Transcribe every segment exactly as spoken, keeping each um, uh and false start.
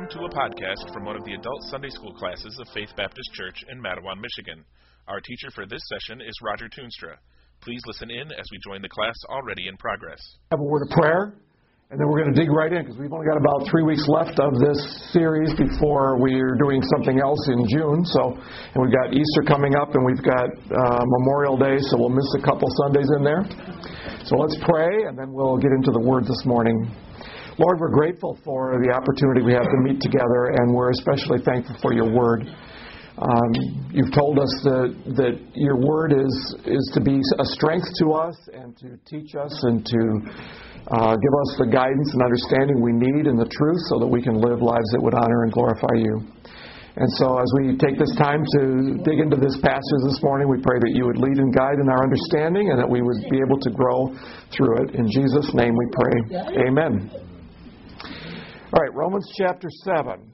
to a podcast from one of the adult Sunday school classes of Faith Baptist Church in Mattawan, Michigan. Our teacher for this session is Roger Toonstra. Please listen in as we join the class already in progress. Have a word of prayer, and then we're going to dig right in because we've only got about three weeks left of this series before we're doing something else in June. So, and we've got Easter coming up, and we've got uh, Memorial Day, so we'll miss a couple Sundays in there. So let's pray, and then we'll get into the Word this morning. Lord, we're grateful for the opportunity we have to meet together, and we're especially thankful for your Word. Um, you've told us that, that your Word is, is to be a strength to us and to teach us and to uh, give us the guidance and understanding we need in the truth so that we can live lives that would honor and glorify you. And so as we take this time to dig into this passage this morning, we pray that you would lead and guide in our understanding and that we would be able to grow through it. In Jesus' name we pray. Amen. All right, Romans chapter seven.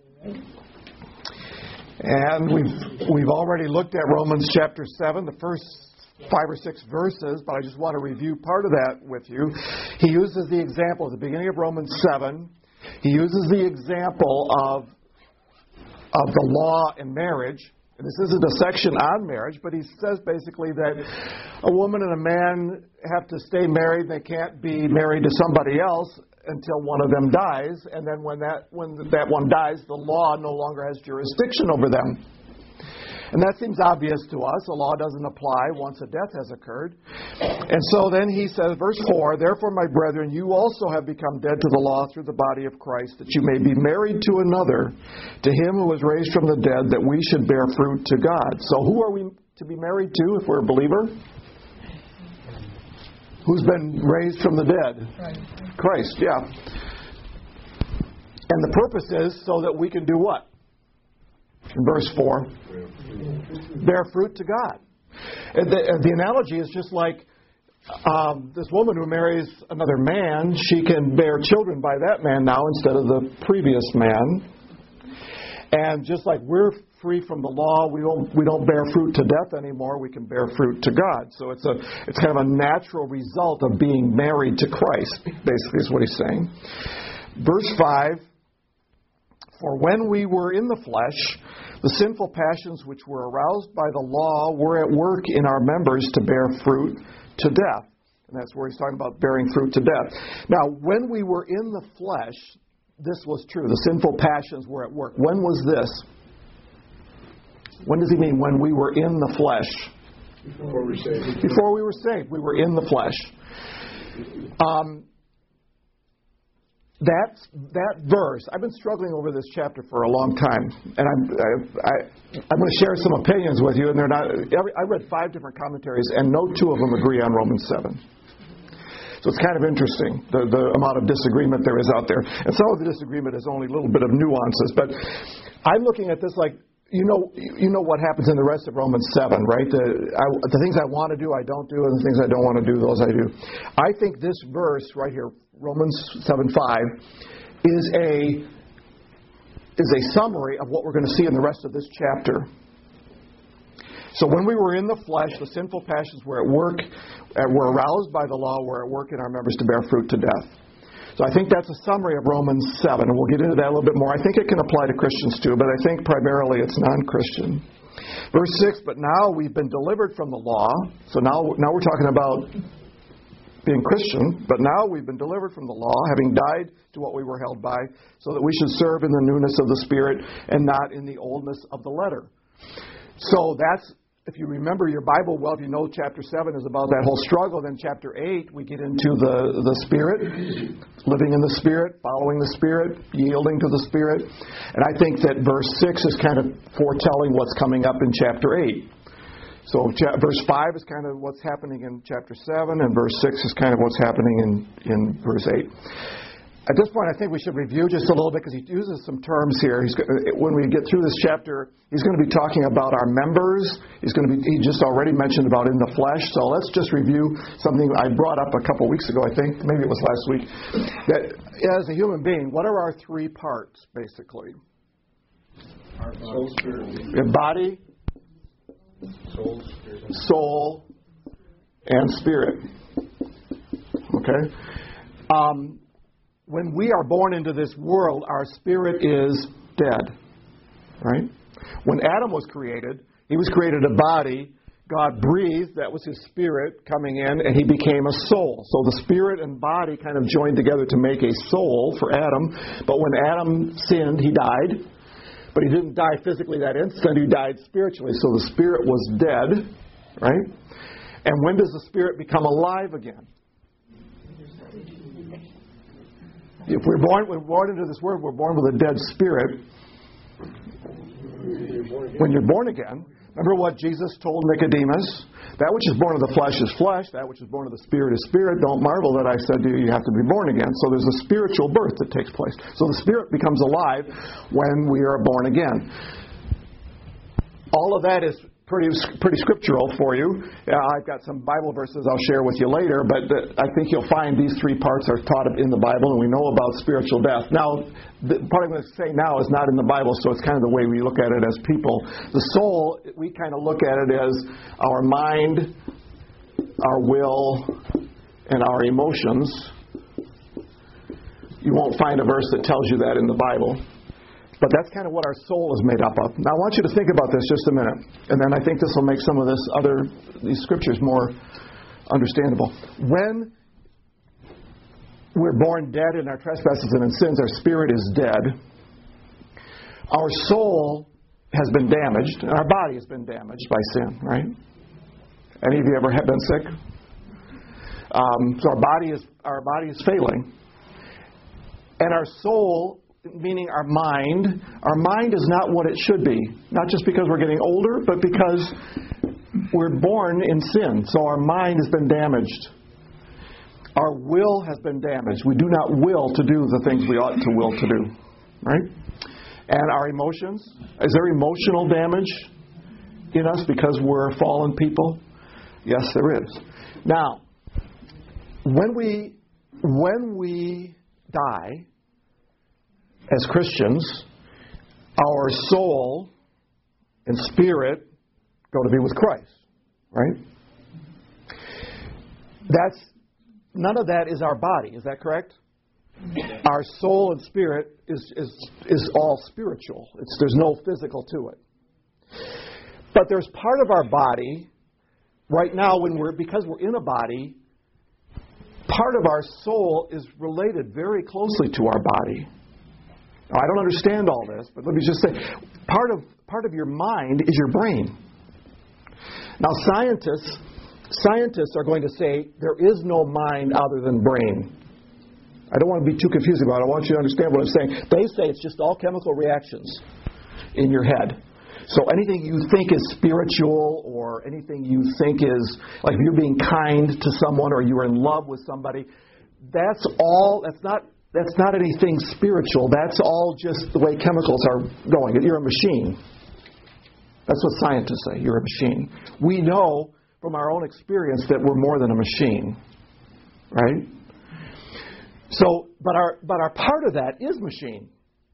And we've we've already looked at Romans chapter seven, the first five or six verses, but I just want to review part of that with you. He uses the example at the beginning of Romans seven. He uses the example of of the law and marriage. And this isn't a section on marriage, but he says basically that a woman and a man have to stay married. They can't be married to somebody else until one of them dies, and then when that when that one dies, the law no longer has jurisdiction over them. And that seems obvious to us. The law doesn't apply once a death has occurred. And so then he says, verse four, "Therefore, my brethren, you also have become dead to the law through the body of Christ, that you may be married to another, to him who was raised from the dead, that we should bear fruit to God." So who are we to be married to if we're a believer? Who's been raised from the dead? Christ. Christ, yeah. And the purpose is so that we can do what? In verse four, bear fruit to God. And the, and the analogy is just like um, this woman who marries another man, she can bear children by that man now instead of the previous man. And just like we're free from the law, we don't we don't bear fruit to death anymore. We can bear fruit to God. So it's a it's kind of a natural result of being married to Christ. Basically, is what he's saying. Verse five. "For when we were in the flesh, the sinful passions which were aroused by the law were at work in our members to bear fruit to death." And that's where he's talking about bearing fruit to death. Now, when we were in the flesh, this was true. The sinful passions were at work. When was this? When does he mean when we were in the flesh? Before we were saved. Before we were saved. We were in the flesh. Um, that, that verse, I've been struggling over this chapter for a long time. And I'm, I, I, I'm going to share some opinions with you. And they're not. Every, I read five different commentaries, and no two of them agree on Romans seven. So it's kind of interesting, the, the amount of disagreement there is out there. And some of the disagreement is only a little bit of nuances. But I'm looking at this like, you know you know what happens in the rest of Romans seven, right? The, I, the things I want to do, I don't do, and the things I don't want to do, those I do. I think this verse right here, Romans seven five, is a, is a summary of what we're going to see in the rest of this chapter. So when we were in the flesh, the sinful passions were at work, were aroused by the law, were at work in our members to bear fruit to death. So I think that's a summary of Romans seven, and we'll get into that a little bit more. I think it can apply to Christians too, but I think primarily it's non-Christian. Verse six, "But now we've been delivered from the law." So now, now we're talking about being Christian, but now we've been delivered from the law, having died to what we were held by, so that we should serve in the newness of the Spirit and not in the oldness of the letter. So that's, if you remember your Bible well, if you know chapter seven is about that whole struggle, then chapter eight, we get into the, the Spirit, living in the Spirit, following the Spirit, yielding to the Spirit. And I think that verse six is kind of foretelling what's coming up in chapter eight. So cha- verse five is kind of what's happening in chapter seven, and verse six is kind of what's happening in, in verse eight. At this point, I think we should review just a little bit because he uses some terms here. He's, when we get through this chapter, he's going to be talking about our members. He's going to be. He just already mentioned about in the flesh. So let's just review something I brought up a couple weeks ago. I think maybe it was last week. That as a human being, what are our three parts basically? Our soul, spirit, Your body, soul, spirit, soul, and spirit. Okay. Um, when we are born into this world, our spirit is dead. Right? When Adam was created, he was created a body. God breathed, that was his spirit coming in, and he became a soul. So the spirit and body kind of joined together to make a soul for Adam. But when Adam sinned, he died. But he didn't die physically that instant, he died spiritually. So the spirit was dead, right? And when does the spirit become alive again? If we're born, we're born into this world, we're born with a dead spirit. When you're born again, remember what Jesus told Nicodemus? That which is born of the flesh is flesh. That which is born of the spirit is spirit. Don't marvel that I said to you, you have to be born again. So there's a spiritual birth that takes place. So the spirit becomes alive when we are born again. All of that is pretty pretty scriptural for you. Uh, I've got some Bible verses I'll share with you later, but uh, I think you'll find these three parts are taught in the Bible, and we know about spiritual death. Now, the part I'm going to say now is not in the Bible, so it's kind of the way we look at it as people. The soul, we kind of look at it as our mind, our will, and our emotions. You won't find a verse that tells you that in the Bible. But that's kind of what our soul is made up of. Now, I want you to think about this just a minute. And then I think this will make some of this other these scriptures more understandable. When we're born dead in our trespasses and in sins, our spirit is dead. Our soul has been damaged, and our body has been damaged by sin, right? Any of you ever have been sick? Um, so our body is our body is failing. And our soul, meaning our mind, our mind is not what it should be. Not just because we're getting older, but because we're born in sin. So our mind has been damaged. Our will has been damaged. We do not will to do the things we ought to will to do. Right? And our emotions. Is there emotional damage in us because we're fallen people? Yes, there is. Now, when we when we die as Christians, our soul and spirit go to be with Christ, right? That's none of that is our body. Is that correct? Our soul and spirit is is is all spiritual. It's there's no physical to it. But there's part of our body right now when we're because we're in a body. Part of our soul is related very closely to our body. Now, I don't understand all this, but let me just say, part of part of your mind is your brain. Now, scientists scientists are going to say there is no mind other than brain. I don't want to be too confused about it. I want you to understand what I'm saying. They say it's just all chemical reactions in your head. So anything you think is spiritual or anything you think is, like if you're being kind to someone or you're in love with somebody, that's all, that's not that's not anything spiritual. That's all just the way chemicals are going. You're a machine. That's what scientists say. You're a machine. We know from our own experience that we're more than a machine. Right? So, but our but our part of that is machine.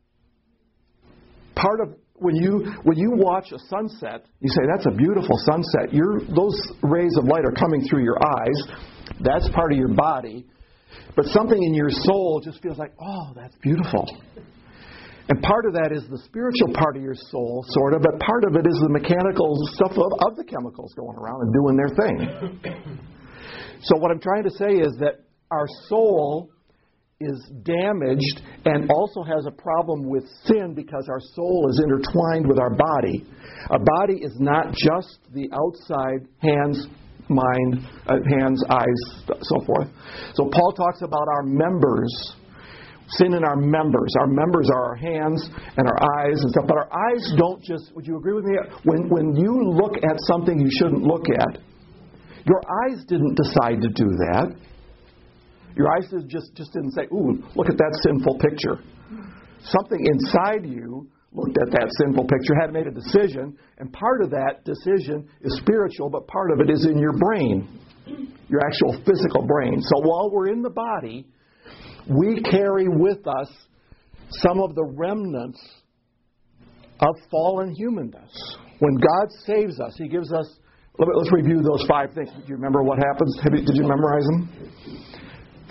Part of when you when you watch a sunset, you say that's a beautiful sunset. Your those rays of light are coming through your eyes. That's part of your body. But something in your soul just feels like, oh, that's beautiful. And part of that is the spiritual part of your soul, sort of, but part of it is the mechanical stuff of, of the chemicals going around and doing their thing. So what I'm trying to say is that our soul is damaged and also has a problem with sin because our soul is intertwined with our body. Our body is not just the outside hands, mind, uh, hands, eyes, so forth. So Paul talks about our members, sin in our members. Our members are our hands and our eyes and stuff. But our eyes don't just, would you agree with me? When, when you look at something you shouldn't look at, your eyes didn't decide to do that. Your eyes just, just didn't say, ooh, look at that sinful picture. Something inside you looked at that sinful picture, had made a decision, and part of that decision is spiritual, but part of it is in your brain, your actual physical brain. So while we're in the body, we carry with us some of the remnants of fallen humanness. When God saves us, He gives us, let's review those five things. Do you remember what happens? Did you memorize them?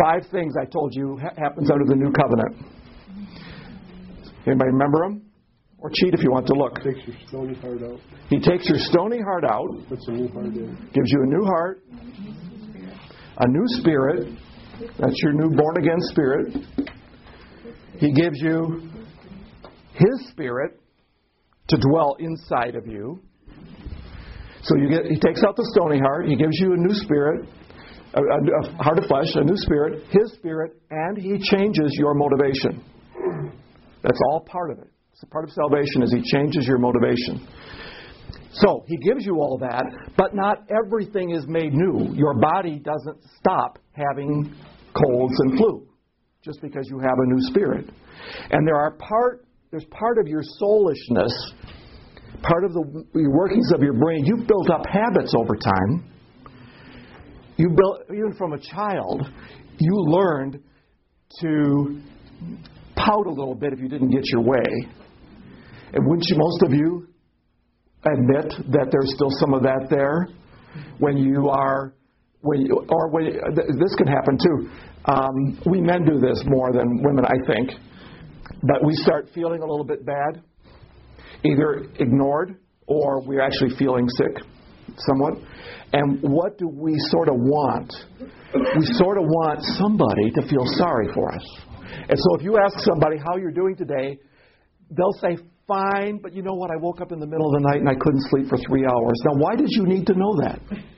five things I told you ha- happens under the new covenant. Anybody remember them? Or cheat if you want to look. Takes your stony heart out. He takes your stony heart out. Puts a new heart in. Gives you a new heart. A new spirit. That's your new born-again spirit. He gives you His Spirit to dwell inside of you. So you get. He takes out the stony heart. He gives you a new spirit, a, a, a heart of flesh, a new spirit, His Spirit, and He changes your motivation. That's all part of it. It's a part of salvation is He changes your motivation. So He gives you all that, but not everything is made new. Your body doesn't stop having colds and flu just because you have a new spirit. And there are part. There's part of your soulishness, part of the workings of your brain. You've built up habits over time. You built, even from a child, you learned to pout a little bit if you didn't get your way. And wouldn't you, most of you, admit that there's still some of that there when you are, when you, or when this can happen too. Um, we men do this more than women, I think. But we start feeling a little bit bad, either ignored or we're actually feeling sick somewhat. And what do we sort of want? We sort of want somebody to feel sorry for us. And so if you ask somebody how you're doing today, they'll say, fine, but you know what? I woke up in the middle of the night and I couldn't sleep for three hours. Now, why did you need to know that?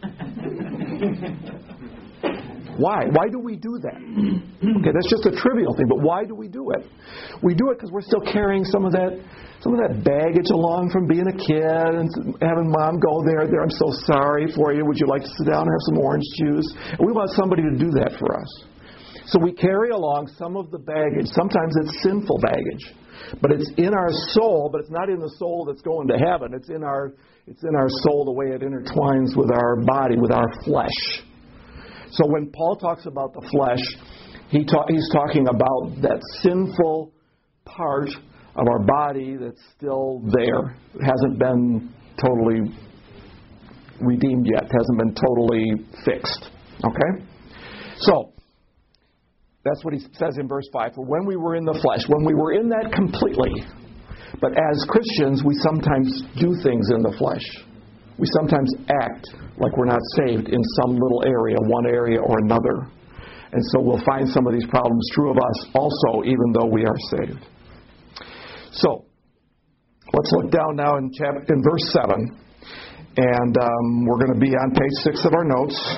Why? Why do we do that? Okay, that's just a trivial thing, but why do we do it? We do it because we're still carrying some of that some of that baggage along from being a kid and having mom go there, there, I'm so sorry for you. Would you like to sit down and have some orange juice? And we want somebody to do that for us. So we carry along some of the baggage. Sometimes it's sinful baggage. But it's in our soul, but it's not in the soul that's going to heaven. It's in our it's in our soul the way it intertwines with our body, with our flesh. So when Paul talks about the flesh, he ta- he's talking about that sinful part of our body that's still there. It hasn't been totally redeemed yet. It hasn't been totally fixed. Okay? So, that's what he says in verse five. For when we were in the flesh, when we were in that completely, but as Christians, we sometimes do things in the flesh. We sometimes act like we're not saved in some little area, one area or another. And so we'll find some of these problems true of us also, even though we are saved. So, let's look down now in, chapter, in verse seven. And um, we're going to be on page six of our notes.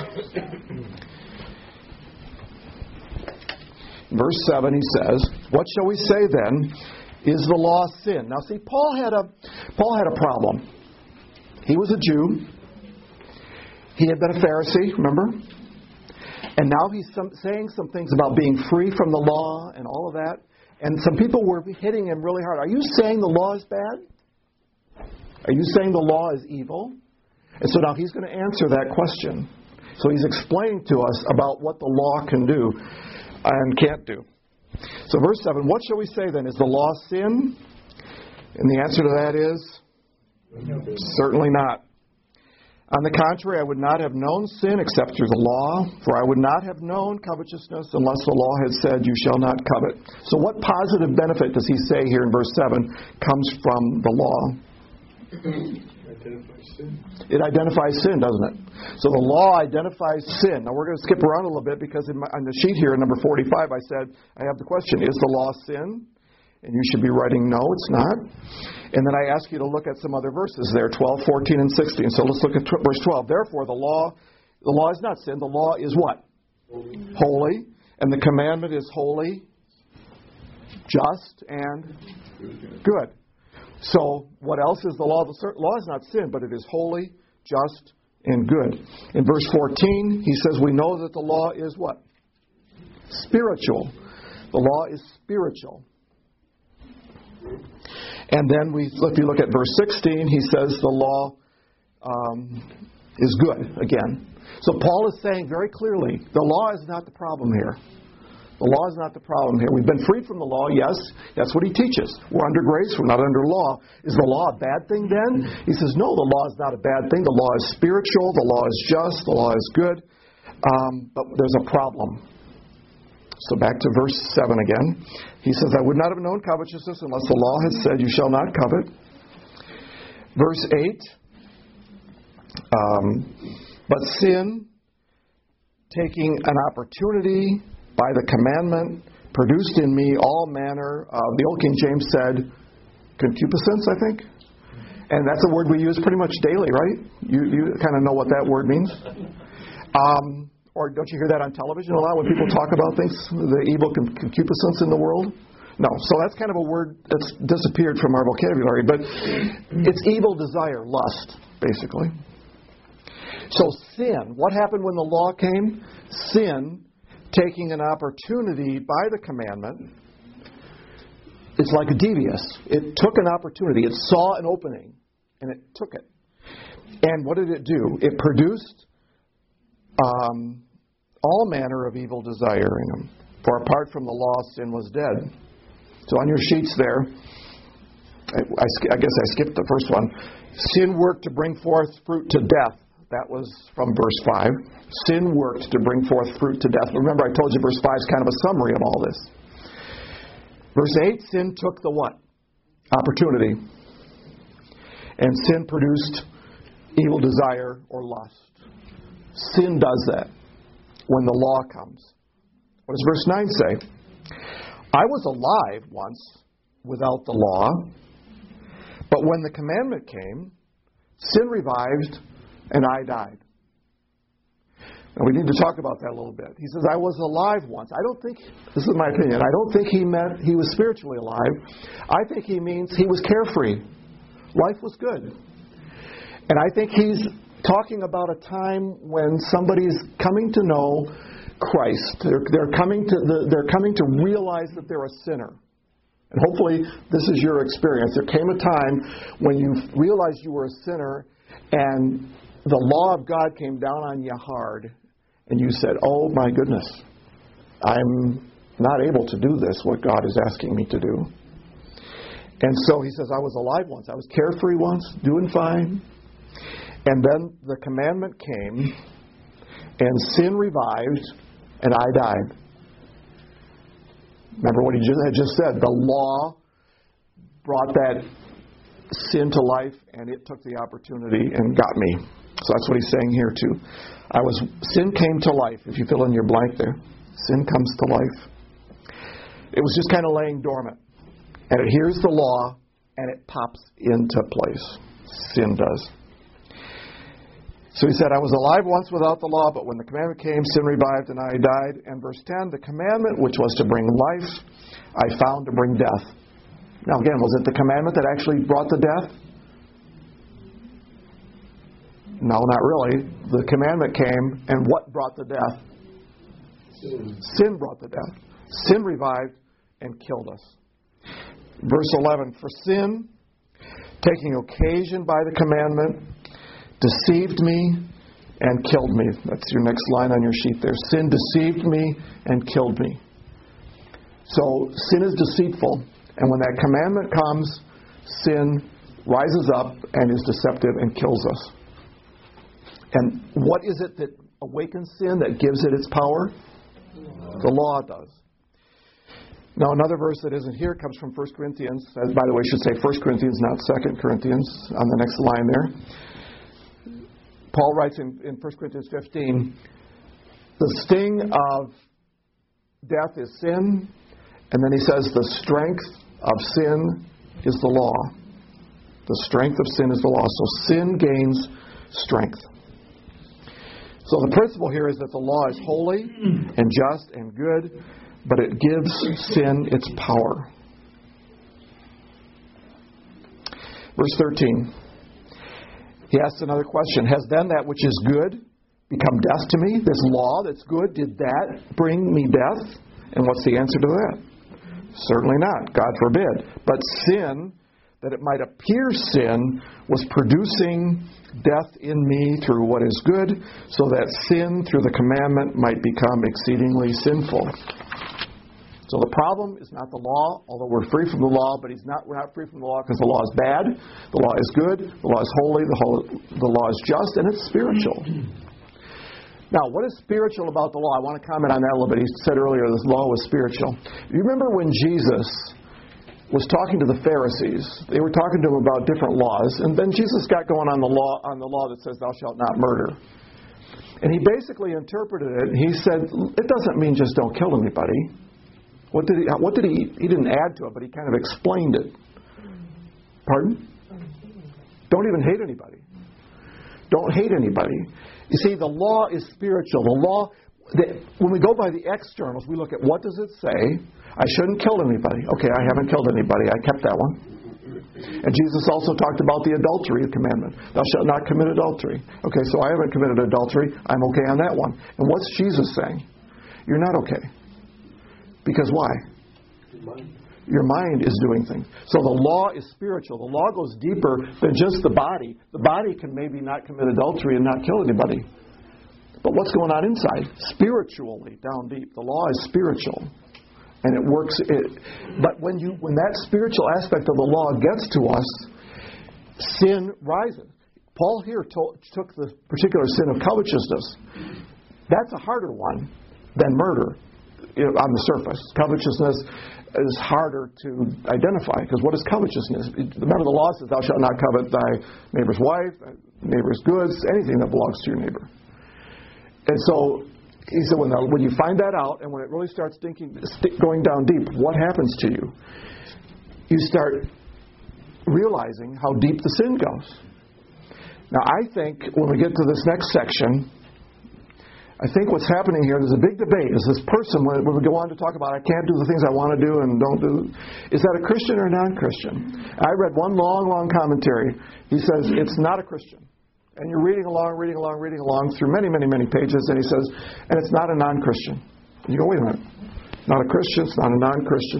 Verse seven, he says, what shall we say then? Is the law sin? Now see, Paul had a Paul had a problem. He was a Jew. He had been a Pharisee, remember? And now he's some, saying some things about being free from the law and all of that. And some people were hitting him really hard. Are you saying the law is bad? Are you saying the law is evil? And so now he's going to answer that question. So he's explaining to us about what the law can do and can't do. So verse seven, what shall we say then? Is the law sin? And the answer to that is certainly not. On the contrary, I would not have known sin except through the law, for I would not have known covetousness unless the law had said, you shall not covet. So what positive benefit does he say here in verse seven comes from the law? Identifies sin. It identifies sin, doesn't it? So the law identifies sin. Now we're going to skip around a little bit because in my, on the sheet here, number forty-five, I said, I have the question, is the law sin? And you should be writing, no, it's not. And then I ask you to look at some other verses there, twelve, fourteen, and sixteen. So let's look at t- verse twelve. Therefore, the law, the law is not sin. The law is what? Holy. Holy. And the commandment is holy, just, and good. So what else is the law? The law is not sin, but it is holy, just, and good. In verse fourteen, he says we know that the law is what? Spiritual. The law is spiritual. And then we, if you look at verse sixteen, he says the law um, is good again. So Paul is saying very clearly, the law is not the problem here. The law is not the problem here. We've been freed from the law, yes. That's what he teaches. We're under grace. We're not under law. Is the law a bad thing then? He says, no, the law is not a bad thing. The law is spiritual. The law is just. The law is good. Um, but there's a problem. So back to verse seven again. He says, I would not have known covetousness unless the law had said, you shall not covet. Verse eight, um, but sin, taking an opportunity by the commandment, produced in me all manner of, the old King James said, concupiscence, I think. And that's a word we use pretty much daily, right? You you kind of know what that word means. Um, or don't you hear that on television a lot when people talk about things, the evil concupiscence in the world? No. So that's kind of a word that's disappeared from our vocabulary. But it's evil desire, lust, basically. So sin, what happened when the law came? Sin, taking an opportunity by the commandment, it's like devious. It took an opportunity. It saw an opening, and it took it. And what did it do? It produced um, all manner of evil desire in them. For apart from the law, sin was dead. So on your sheets there, I, I, I guess I skipped the first one. Sin worked to bring forth fruit to death. That was from verse five. Sin worked to bring forth fruit to death. Remember, I told you verse five is kind of a summary of all this. Verse eight, sin took the what? Opportunity. And sin produced evil desire or lust. Sin does that when the law comes. What does verse nine say? I was alive once without the law, but when the commandment came, sin revived and I died. Now we need to talk about that a little bit. He says, I was alive once. I don't think, this is my opinion, I don't think he meant he was spiritually alive. I think he means he was carefree. Life was good. And I think he's talking about a time when somebody's coming to know Christ. They're, they're coming to the, they're coming to realize that they're a sinner. And hopefully this is your experience. There came a time when you realized you were a sinner and the law of God came down on you hard, and you said, oh my goodness, I'm not able to do this, what God is asking me to do. And so he says, I was alive once. I was carefree once, doing fine. And then the commandment came, and sin revived, and I died. Remember what he just, had just said. The law brought that sin to life, and it took the opportunity and got me. So that's what he's saying here too. I was sin came to life. If you fill in your blank there, sin comes to life. It was just kind of laying dormant, and it hears the law, and it pops into place. Sin does. So he said, I was alive once without the law, but when the commandment came, sin revived, and I died. And verse ten, the commandment which was to bring life, I found to bring death. Now again, was it the commandment that actually brought the death? No, not really. The commandment came, and what brought the death? Sin. Sin brought the death. Sin revived and killed us. Verse eleven, for sin, taking occasion by the commandment, deceived me and killed me. That's your next line on your sheet there. Sin deceived me and killed me. So sin is deceitful, and when that commandment comes, sin rises up and is deceptive and kills us. And what is it that awakens sin, that gives it its power? The law does. Now, another verse that isn't here comes from First Corinthians. As, by the way, I should say First Corinthians, not Second Corinthians, on the next line there. Paul writes in, in First Corinthians fifteen, the sting of death is sin, and then he says the strength of sin is the law. The strength of sin is the law. So sin gains strength. So the principle here is that the law is holy and just and good, but it gives sin its power. Verse thirteen. He asks another question. Has then that which is good become death to me? This law that's good, did that bring me death? And what's the answer to that? Certainly not. God forbid. But sin, that it might appear sin, was producing death in me through what is good, so that sin through the commandment might become exceedingly sinful. So the problem is not the law, although we're free from the law, but he's not, we're not free from the law because the law is bad, the law is good, the law is holy, the, whole, the law is just, and it's spiritual. Now, what is spiritual about the law? I want to comment on that a little bit. He said earlier this law was spiritual. You remember when Jesus was talking to the Pharisees? They were talking to him about different laws, and then Jesus got going on the law on the law that says thou shalt not murder. And he basically interpreted it. He said, it doesn't mean just don't kill anybody. What did he, what did he, he didn't add to it, but he kind of explained it. Pardon? Don't even hate anybody. Don't hate anybody. You see, the law is spiritual. The law, the, when we go by the externals, we look at what does it say? I shouldn't kill anybody. Okay, I haven't killed anybody. I kept that one. And Jesus also talked about the adultery commandment. Thou shalt not commit adultery. Okay, so I haven't committed adultery. I'm okay on that one. And what's Jesus saying? You're not okay. Because why? Your mind is doing things. So the law is spiritual. The law goes deeper than just the body. The body can maybe not commit adultery and not kill anybody. But what's going on inside? Spiritually, down deep. The law is spiritual. And it works. It, but when you when that spiritual aspect of the law gets to us, sin rises. Paul here told, took the particular sin of covetousness. That's a harder one than murder, you know, on the surface. Covetousness is harder to identify, because what is covetousness? Remember, the law says, thou shalt not covet thy neighbor's wife, thy neighbor's goods, anything that belongs to your neighbor. And so he said, when, the, when you find that out, and when it really starts thinking, going down deep, what happens to you? You start realizing how deep the sin goes. Now, I think when we get to this next section, I think what's happening here, there's a big debate. Is this person, when we go on to talk about, I can't do the things I want to do and don't do, is that a Christian or a non-Christian? I read one long, long commentary. He says, it's not a Christian. And you're reading along, reading along, reading along through many, many, many pages, and he says, and it's not a non-Christian. And you go, wait a minute. Not a Christian, it's not a non-Christian.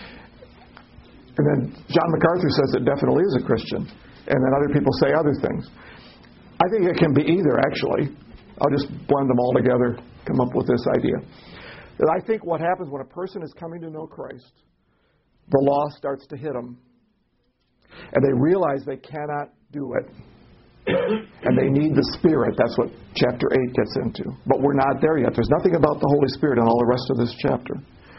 And then John MacArthur says it definitely is a Christian. And then other people say other things. I think it can be either, actually. I'll just blend them all together, come up with this idea. That I think what happens when a person is coming to know Christ, the law starts to hit them. And they realize they cannot do it. And they need the Spirit. That's what chapter eight gets into. But we're not there yet. There's nothing about the Holy Spirit in all the rest of this chapter.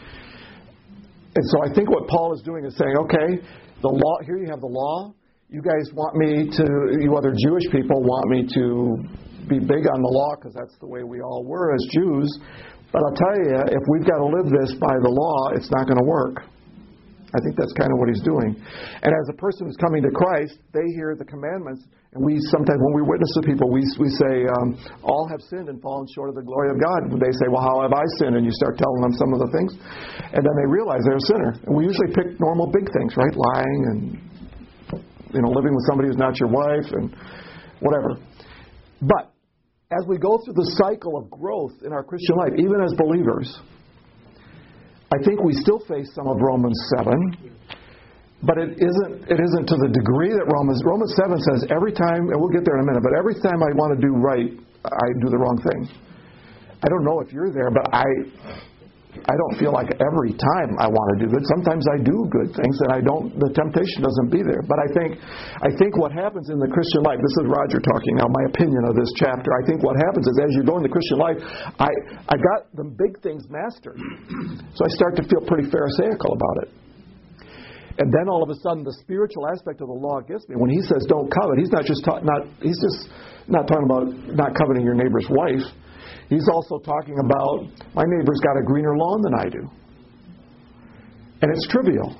And so I think what Paul is doing is saying, okay, the law. Here you have the law. You guys want me to, you other Jewish people want me to be big on the law because that's the way we all were as Jews. But I'll tell you, if we've got to live this by the law, it's not going to work. I think that's kind of what he's doing. And as a person who's coming to Christ, they hear the commandments, and we sometimes, when we witness to people, we we say, um, all have sinned and fallen short of the glory of God. And they say, well, how have I sinned? And you start telling them some of the things. And then they realize they're a sinner. And we usually pick normal big things, right? Lying and, you know, living with somebody who's not your wife and whatever. But as we go through the cycle of growth in our Christian life, even as believers, I think we still face some of Romans seven, but it isn't it isn't to the degree that Romans Romans seven says every time, and we'll get there in a minute, but every time I want to do right, I do the wrong thing. I don't know if you're there, but I I don't feel like every time I want to do good. Sometimes I do good things, and I don't. The temptation doesn't be there. But I think I think what happens in the Christian life. This is Roger talking now. My opinion of this chapter. I think what happens is as you go in the Christian life, I I got the big things mastered, so I start to feel pretty pharisaical about it. And then all of a sudden, the spiritual aspect of the law gets me. When he says don't covet, he's not just ta- not he's just not talking about not coveting your neighbor's wife. He's also talking about, my neighbor's got a greener lawn than I do. And it's trivial.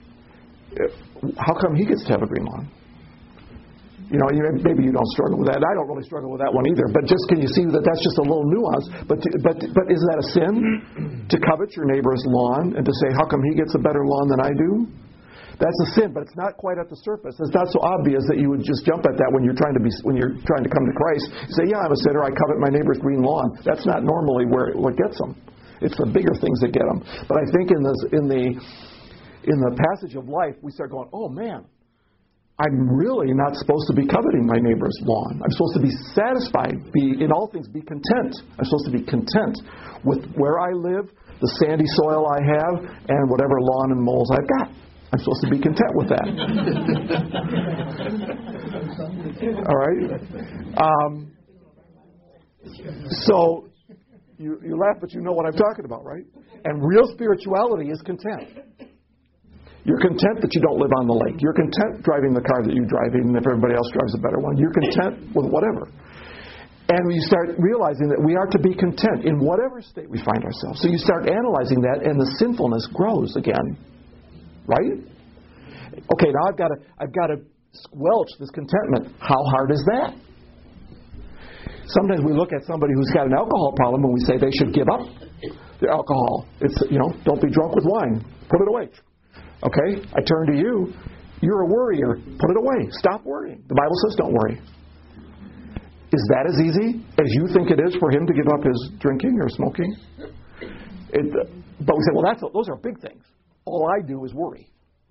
How come he gets to have a green lawn? You know, maybe you don't struggle with that. I don't really struggle with that one either. But just can you see that that's just a little nuance? But to, but but is that a sin to covet your neighbor's lawn and to say, how come he gets a better lawn than I do? That's a sin, but it's not quite at the surface. It's not so obvious that you would just jump at that when you're trying to be when you're trying to come to Christ. You say, "Yeah, I'm a sinner. I covet my neighbor's green lawn." That's not normally where what gets them. It's the bigger things that get them. But I think in the in the in the passage of life, we start going, "Oh man, I'm really not supposed to be coveting my neighbor's lawn. I'm supposed to be satisfied, be in all things, be content. I'm supposed to be content with where I live, the sandy soil I have, and whatever lawn and moles I've got. I'm supposed to be content with that." All right? Um, So you, you laugh, but you know what I'm talking about, right? And real spirituality is content. You're content that you don't live on the lake. You're content driving the car that you drive, even if everybody else drives a better one. You're content with whatever. And you start realizing that we are to be content in whatever state we find ourselves. So you start analyzing that, and the sinfulness grows again. Right? Okay, now I've got to I've got to squelch this contentment. How hard is that? Sometimes we look at somebody who's got an alcohol problem and we say they should give up the alcohol. It's, you know, don't be drunk with wine. Put it away. Okay, I turn to you. You're a worrier. Put it away. Stop worrying. The Bible says don't worry. Is that as easy as you think it is for him to give up his drinking or smoking? It, but we say, well, that's those are big things. All I do is worry.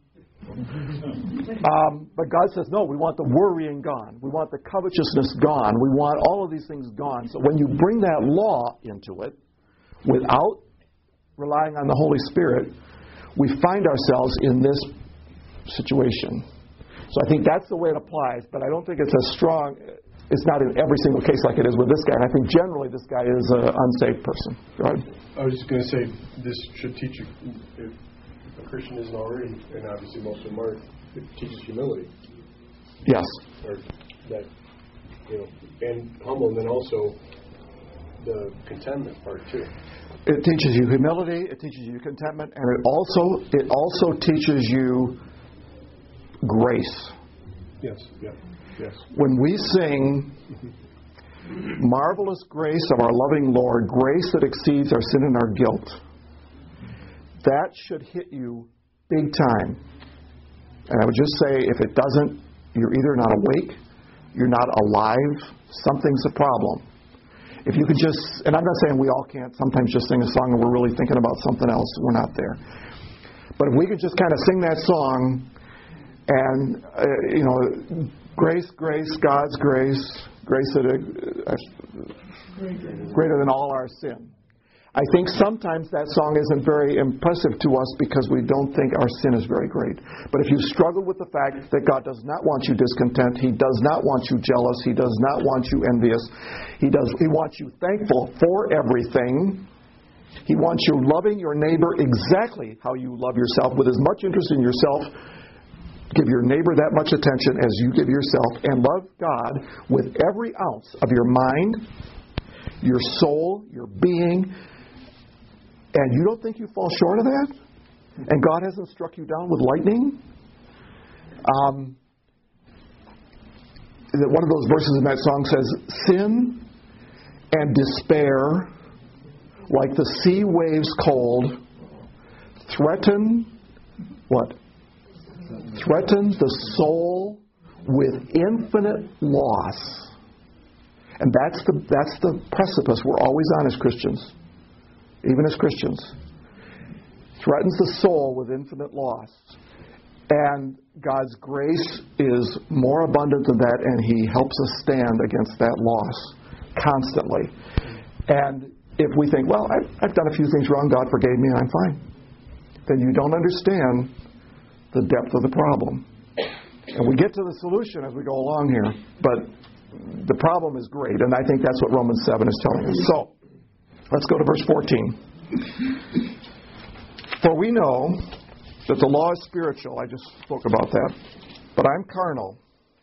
Um, but God says, no, we want the worrying gone. We want the covetousness gone. We want all of these things gone. So when you bring that law into it, without relying on the Holy Spirit, we find ourselves in this situation. So I think that's the way it applies, but I don't think it's as strong. It's not in every single case like it is with this guy. And I think generally this guy is an unsaved person. Go ahead. I was just going to say, this should teach you, if a Christian isn't already, and obviously most of them aren't, it teaches humility. Yes. Or that, you know, and humble, and then also the contentment part too. It teaches you humility, it teaches you contentment, and it also it also teaches you grace. Yes, yeah, yes. When we sing, marvelous grace of our loving Lord, grace that exceeds our sin and our guilt, that should hit you big time. And I would just say, if it doesn't, you're either not awake, you're not alive, something's a problem. If you could just, and I'm not saying we all can't sometimes just sing a song and we're really thinking about something else, we're not there. But if we could just kind of sing that song and, uh, you know, grace, grace, God's grace, grace that uh, greater than all our sin. I think sometimes that song isn't very impressive to us because we don't think our sin is very great. But if you struggle with the fact that God does not want you discontent, He does not want you jealous, He does not want you envious, He does. He wants you thankful for everything. He wants you loving your neighbor exactly how you love yourself, with as much interest in yourself. Give your neighbor that much attention as you give yourself, and love God with every ounce of your mind, your soul, your being. And you don't think you fall short of that? And God hasn't struck you down with lightning? Um, one of those verses in that song says, sin and despair, like the sea waves cold, threaten, what? Threaten the soul with infinite loss. And that's the, that's the precipice we're always on as Christians. Even as Christians, threatens the soul with infinite loss. And God's grace is more abundant than that, and He helps us stand against that loss constantly. And if we think, well, I've, I've done a few things wrong, God forgave me, and I'm fine, then you don't understand the depth of the problem. And we get to the solution as we go along here, but the problem is great, and I think that's what Romans seven is telling us. So, let's go to verse fourteen. For we know that the law is spiritual. I just spoke about that. But I'm carnal,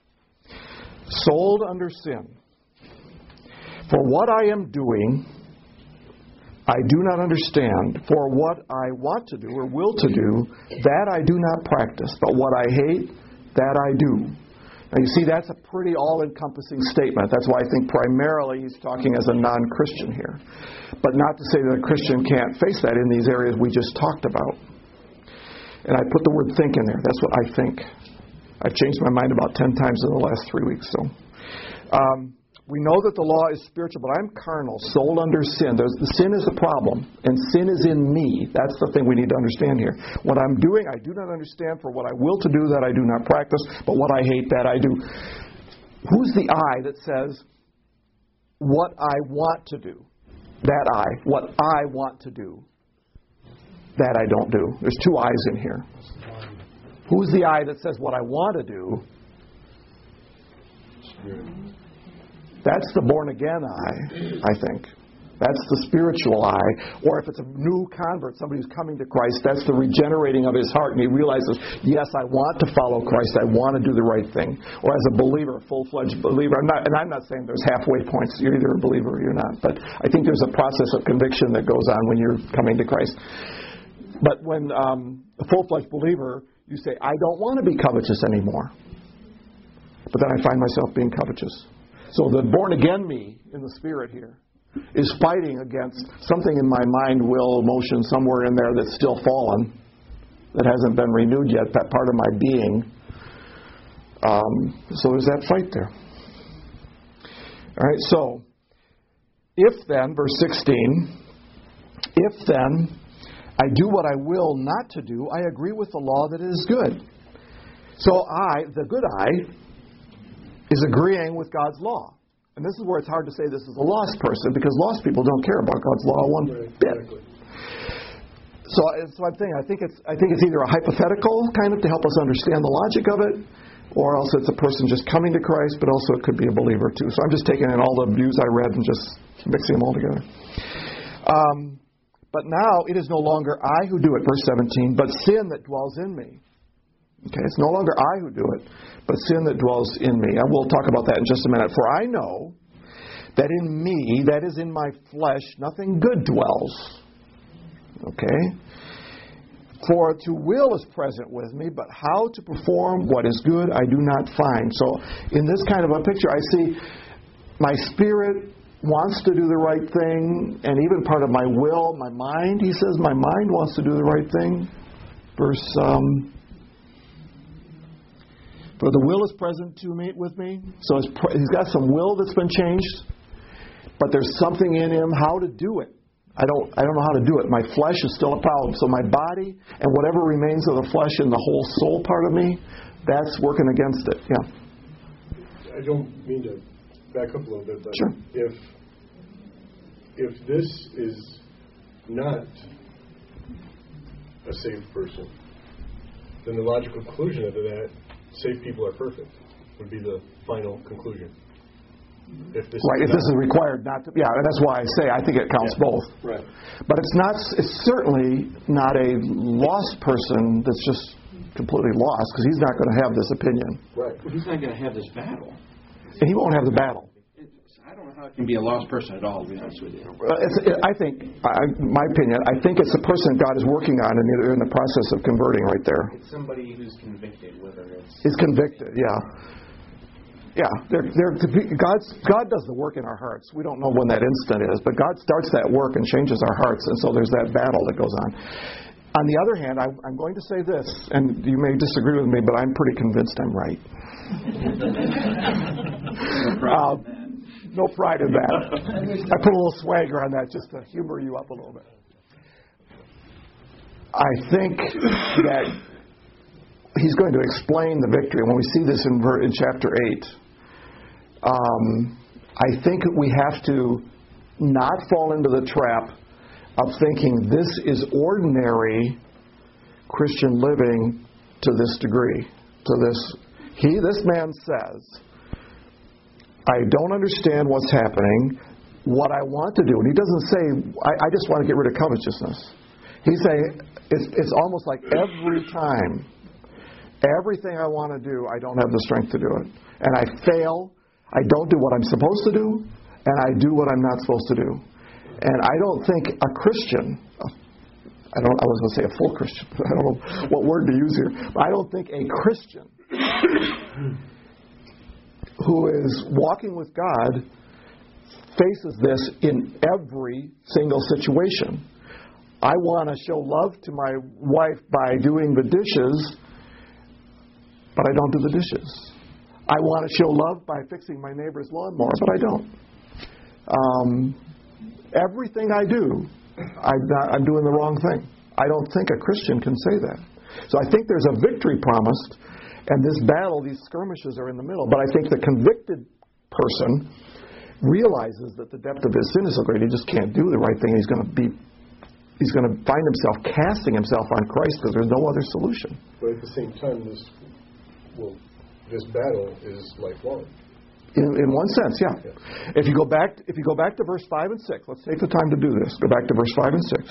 sold under sin. For what I am doing, I do not understand. For what I want to do or will to do, that I do not practice. But what I hate, that I do. Now, you see, that's a pretty all-encompassing statement. That's why I think primarily he's talking as a non-Christian here. But not to say that a Christian can't face that in these areas we just talked about. And I put the word think in there. That's what I think. I've changed my mind about ten times in the last three weeks. So, um, we know that the law is spiritual, but I'm carnal, sold under sin. There's, the sin is a problem, and sin is in me. That's the thing we need to understand here. What I'm doing, I do not understand. For what I will to do, that I do not practice. But what I hate, that I do. Who's the I that says, what I want to do? That I. What I want to do, that I don't do. There's two I's in here. Who's the I that says, what I want to do? That's the born-again eye, I think. That's the spiritual eye. Or if it's a new convert, somebody who's coming to Christ, that's the regenerating of his heart, and he realizes, yes, I want to follow Christ. I want to do the right thing. Or as a believer, a full-fledged believer. I'm not, and I'm not saying there's halfway points. You're either a believer or you're not. But I think there's a process of conviction that goes on when you're coming to Christ. But when um, a full-fledged believer, you say, I don't want to be covetous anymore. But then I find myself being covetous. So the born-again me in the spirit here is fighting against something in my mind, will, emotion, somewhere in there that's still fallen, that hasn't been renewed yet, that part of my being. Um, so there's that fight there. All right, so, if then, verse sixteen, if then I do what I will not to do, I agree with the law that it is good. So I, the good I, is agreeing with God's law. And this is where it's hard to say this is a lost person, because lost people don't care about God's law one bit. So, so I'm saying I think it's I think it's either a hypothetical kind of to help us understand the logic of it, or else it's a person just coming to Christ, but also it could be a believer too. So I'm just taking in all the views I read and just mixing them all together. Um, but now it is no longer I who do it, verse seventeen, but sin that dwells in me. Okay, it's no longer I who do it, but sin that dwells in me. I will talk about that in just a minute. For I know that in me, that is in my flesh, nothing good dwells. Okay? For to will is present with me, but how to perform what is good I do not find. So in this kind of a picture, I see my spirit wants to do the right thing, and even part of my will, my mind, he says, my mind wants to do the right thing. Verse... Um, For the will is present to me with me. So he's got some will that's been changed, but there's something in him how to do it. I don't I don't know how to do it. My flesh is still a problem. So my body and whatever remains of the flesh and the whole soul part of me, that's working against it. Yeah. I don't mean to back up a little bit, but sure. if if this is not a saved person, then the logical conclusion of that, saved people are perfect, would be the final conclusion. If this right, is if this is required not to, yeah, and that's why I say I think it counts yeah. both. Right. But it's not. It's certainly not a lost person that's just completely lost, because he's not going to have this opinion. Right. Well, he's not going to have this battle. And he won't have the battle. I don't know how it can be a lost person at all, to be honest with you. Uh, it's, it, I think, I, my opinion, I think it's a person God is working on, and they're in the process of converting right there. It's somebody who's convicted, whether it's... He's convicted, yeah. Yeah, they're, they're, God's, God does the work in our hearts. We don't know when that instant is, but God starts that work and changes our hearts, and so there's that battle that goes on. On the other hand, I, I'm going to say this, and you may disagree with me, but I'm pretty convinced I'm right. uh, no pride in that. I put a little swagger on that just to humor you up a little bit. I think that he's going to explain the victory. When we see this in, in chapter eight, um, I think we have to not fall into the trap of thinking this is ordinary Christian living to this degree. To this, he, this man says, I don't understand what's happening. What I want to do, and he doesn't say, I, I just want to get rid of covetousness. He's saying it's, it's almost like every time, everything I want to do, I don't have the strength to do it, and I fail. I don't do what I'm supposed to do, and I do what I'm not supposed to do. And I don't think a Christian, I don't. I was going to say a full Christian, but I don't know what word to use here. But I don't think a Christian who is walking with God faces this in every single situation. I want to show love to my wife by doing the dishes, but I don't do the dishes. I want to show love by fixing my neighbor's lawnmower, but I don't. Um, everything I do, I'm, not, I'm doing the wrong thing. I don't think a Christian can say that. So I think there's a victory promised, and this battle, these skirmishes are in the middle. But I think the convicted person realizes that the depth of his sin is so great, he just can't do the right thing. He's going to be, he's going to find himself casting himself on Christ because there's no other solution. But at the same time, this, well, this battle is lifelong. In, in one sense, yeah. If you go back, if you go back to verse five and six, let's take the time to do this. Go back to verse five and six.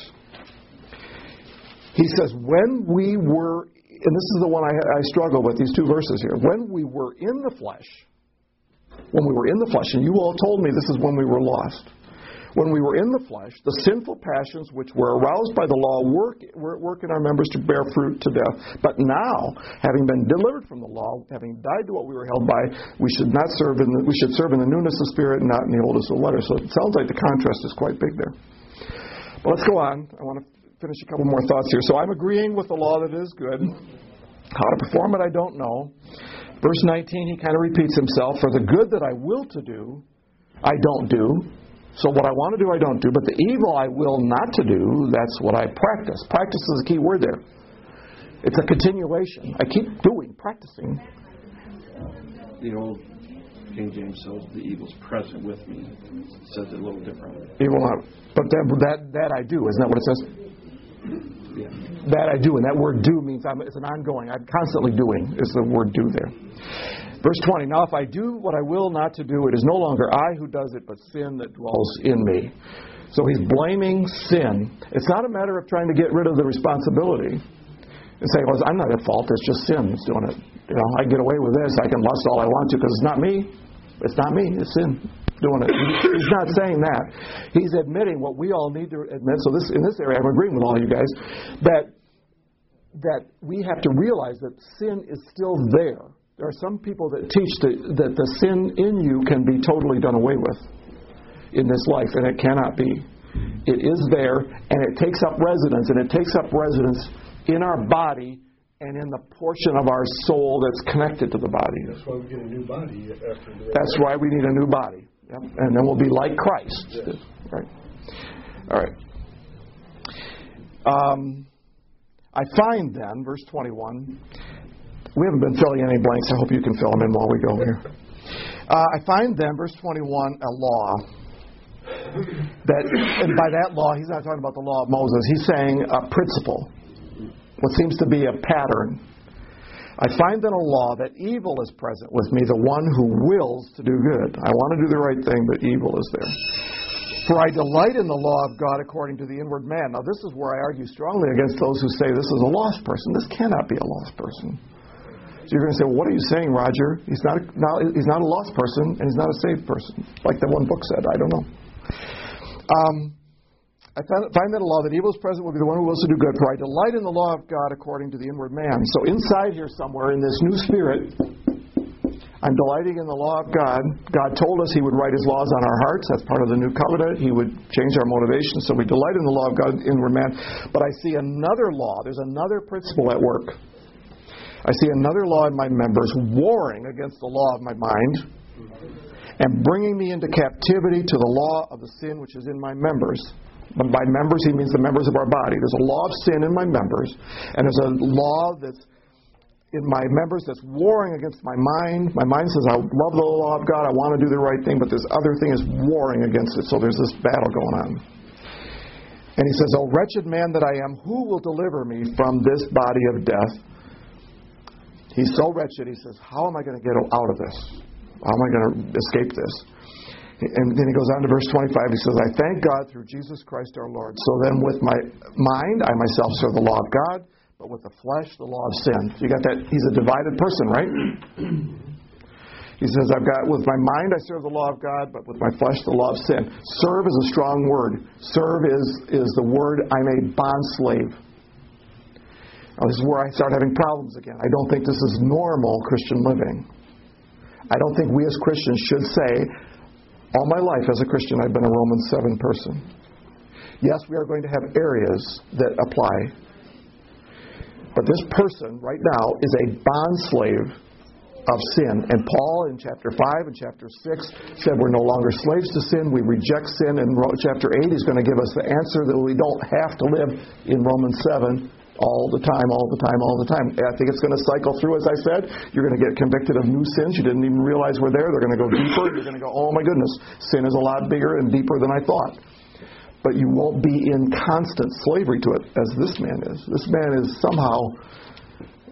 He says, "When we were," and this is the one I, I struggle with. These two verses here. When we were in the flesh, when we were in the flesh, and you all told me this is when we were lost. When we were in the flesh, the sinful passions which were aroused by the law work, work in our members to bear fruit to death. But now, having been delivered from the law, having died to what we were held by, we should not serve in the, we should serve in the newness of spirit and not in the oldness of the letter. So it sounds like the contrast is quite big there. But let's go on. I want to finish a couple more thoughts here. So I'm agreeing with the law that is good. How to perform it, I don't know. Verse nineteen, he kind of repeats himself. For the good that I will to do, I don't do. So what I want to do, I don't do. But the evil I will not to do, that's what I practice. Practice is a key word there. It's a continuation. I keep doing, practicing. The old King James says the evil's present with me. It says it a little differently. Evil not. But that, that, that I do. Isn't that what it says? Yeah. That I do. And that word do means I'm, it's an ongoing. I'm constantly doing is the word do there. Verse twenty, now if I do what I will not to do, it is no longer I who does it, but sin that dwells in me. So he's blaming sin. It's not a matter of trying to get rid of the responsibility and say, well, I'm not at fault, it's just sin that's doing it. You know, I get away with this, I can lust all I want to because it's not me. It's not me, it's sin doing it. He's not saying that. He's admitting what we all need to admit. So this in this area, I'm agreeing with all you guys, that that we have to realize that sin is still there. There are some people that teach that, that the sin in you can be totally done away with in this life, and it cannot be. It is there, and it takes up residence, and it takes up residence in our body and in the portion of our soul that's connected to the body. That's why we get a new body after the That's why we need a new body. Yep. And then we'll be like Christ. Yes. Right. All right. Um, I find then, verse twenty-one... We haven't been filling any blanks. I hope you can fill them in while we go here. Uh, I find then, verse twenty-one, a law. That, and by that law, he's not talking about the law of Moses. He's saying a principle. What seems to be a pattern. I find then a law that evil is present with me, the one who wills to do good. I want to do the right thing, but evil is there. For I delight in the law of God according to the inward man. Now this is where I argue strongly against those who say this is a lost person. This cannot be a lost person. So you're going to say, well, what are you saying, Roger? He's not, a, not, he's not a lost person, and he's not a saved person. Like that one book said. I don't know. Um, I find, find that a law that evil is present will be the one who wills to do good. For I delight in the law of God according to the inward man. So inside here somewhere, in this new spirit, I'm delighting in the law of God. God told us He would write His laws on our hearts. That's part of the new covenant. He would change our motivation. So we delight in the law of God, inward man. But I see another law. There's another principle at work. I see another law in my members warring against the law of my mind and bringing me into captivity to the law of the sin which is in my members. But by members, he means the members of our body. There's a law of sin in my members, and there's a law that's in my members that's warring against my mind. My mind says, I love the law of God, I want to do the right thing, but this other thing is warring against it. So there's this battle going on. And he says, O wretched man that I am, who will deliver me from this body of death? He's so wretched, he says, how am I going to get out of this? How am I going to escape this? And then he goes on to verse twenty-five. He says, I thank God through Jesus Christ our Lord. So then with my mind, I myself serve the law of God, but with the flesh, the law of sin. So you got that? He's a divided person, right? He says, I've got, with my mind, I serve the law of God, but with my flesh, the law of sin. Serve is a strong word. Serve is, is the word, I'm a bond slave. Now, this is where I start having problems again. I don't think this is normal Christian living. I don't think we as Christians should say, all my life as a Christian, I've been a Romans seven person. Yes, we are going to have areas that apply. But this person right now is a bond slave of sin. And Paul in chapter five and chapter six said we're no longer slaves to sin. We reject sin. In chapter eight, he's going to give us the answer that we don't have to live in Romans seven all the time, all the time, all the time. I think it's going to cycle through, as I said. You're going to get convicted of new sins you didn't even realize were there. They're going to go deeper. You're going to go, oh my goodness, sin is a lot bigger and deeper than I thought. But you won't be in constant slavery to it, as this man is. This man is somehow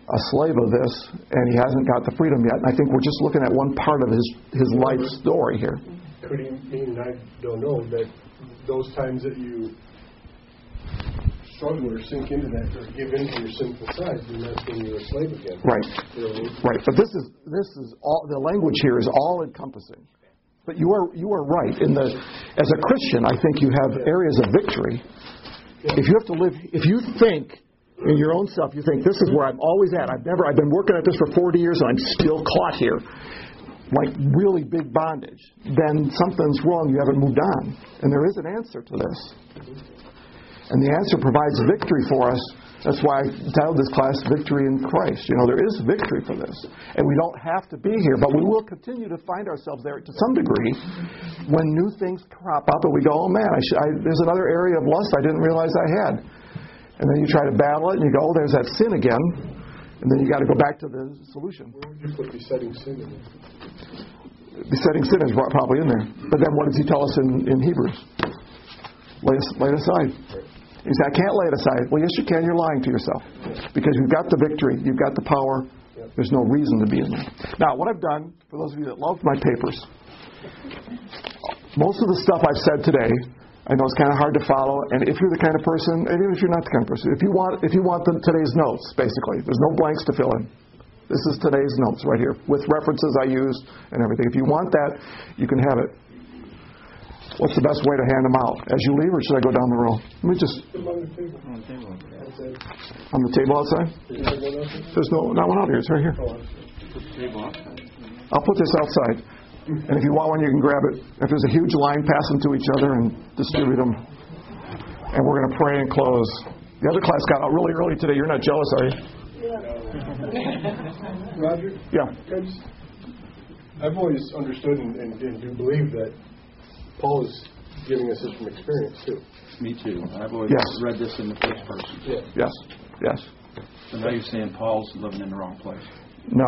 a slave of this, and he hasn't got the freedom yet. And I think we're just looking at one part of his, his life story here. Could he mean, and I don't know, that those times that you struggle or sink into that or give in to your sinful side, then that's when you're a slave again. Right. You know, Right. But this is this is all the language here is all encompassing. But you are you are right. In the as a Christian, I think you have areas of victory. If you have to live, if you think in your own self, you think this is where I'm always at. I've never I've been working at this for forty years and I'm still caught here, like really big bondage. Then something's wrong. You haven't moved on, and there is an answer to this. And the answer provides victory for us. That's why I titled this class Victory in Christ. You know, there is victory for this. And we don't have to be here, but we will continue to find ourselves there to some degree when new things crop up and we go, oh man, I should, I, there's another area of lust I didn't realize I had. And then you try to battle it and you go, oh, there's that sin again. And then you got to go back to the solution. Where would you put besetting sin in there? Besetting sin is probably in there. But then what does he tell us in, in Hebrews? Lay, lay it aside. He said, I can't lay it aside. Well, yes, you can. You're lying to yourself. Because you've got the victory. You've got the power. There's no reason to be in there. Now, what I've done, for those of you that love my papers, most of the stuff I've said today, I know it's kind of hard to follow. And if you're the kind of person, and even if you're not the kind of person, if you want if you want the, today's notes, basically, there's no blanks to fill in. This is today's notes right here, with references I used and everything. If you want that, you can have it. What's the best way to hand them out? As you leave, or should I go down the row? Let me just... On the table. On the table. On the table outside? There's no, not one out here. It's right here. I'll put this outside. And if you want one, you can grab it. If there's a huge line, pass them to each other and distribute them. And we're going to pray and close. The other class got out really early today. You're not jealous, are you? Roger? Yeah. I've always understood and, and, and do believe that Paul is giving us this from experience, too. Me too. I've always yes. read this in the first person. Yeah. Yes. Yes. So now you're saying Paul's living in the wrong place. No.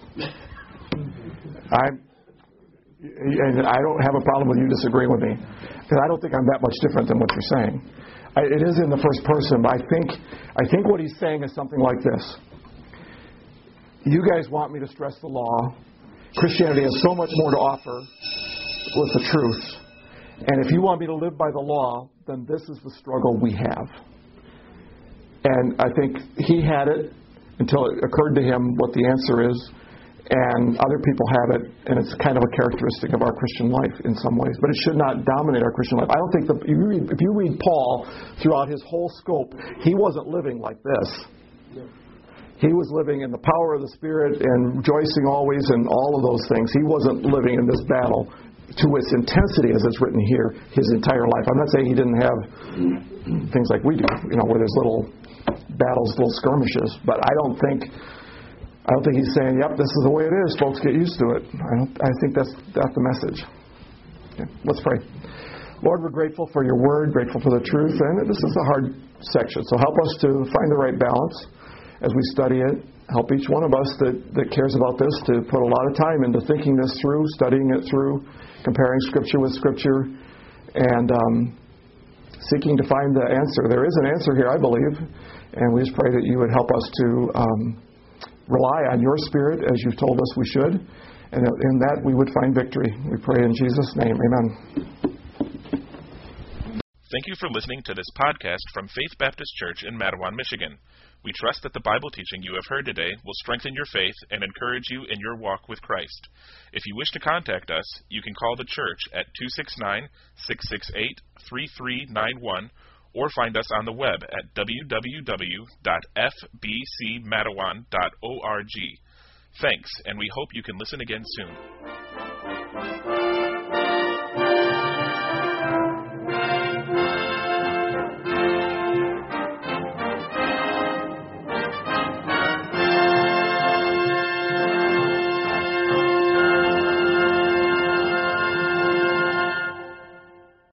I and I don't have a problem with you disagreeing with me, because I don't think I'm that much different than what you're saying. I, it is in the first person, but I think I think what he's saying is something like this. You guys want me to stress the law. Christianity has so much more to offer with the truth. And if you want me to live by the law, then this is the struggle we have. And I think he had it until it occurred to him what the answer is. And other people have it, and it's kind of a characteristic of our Christian life in some ways. But it should not dominate our Christian life. I don't think that if you read, if you read Paul throughout his whole scope, he wasn't living like this. He was living in the power of the Spirit and rejoicing always and all of those things. He wasn't living in this battle to its intensity, as it's written here, his entire life. I'm not saying he didn't have things like we do, you know, where there's little battles, little skirmishes. But I don't think, I don't think he's saying, "Yep, this is the way it is, folks. Get used to it." I don't. I think that's that's the message. Okay, let's pray. Lord, we're grateful for your word, grateful for the truth, and this is a hard section. So help us to find the right balance as we study it. Help each one of us that, that cares about this to put a lot of time into thinking this through, studying it through, comparing Scripture with Scripture, and um, seeking to find the answer. There is an answer here, I believe, and we just pray that you would help us to um, rely on your Spirit as you've told us we should, and in that we would find victory. We pray in Jesus' name. Amen. Thank you for listening to this podcast from Faith Baptist Church in Matawan, Michigan. We trust that the Bible teaching you have heard today will strengthen your faith and encourage you in your walk with Christ. If you wish to contact us, you can call the church at two six nine, six six eight, three three nine one or find us on the web at w w w dot f b c matawan dot org. Thanks, and we hope you can listen again soon.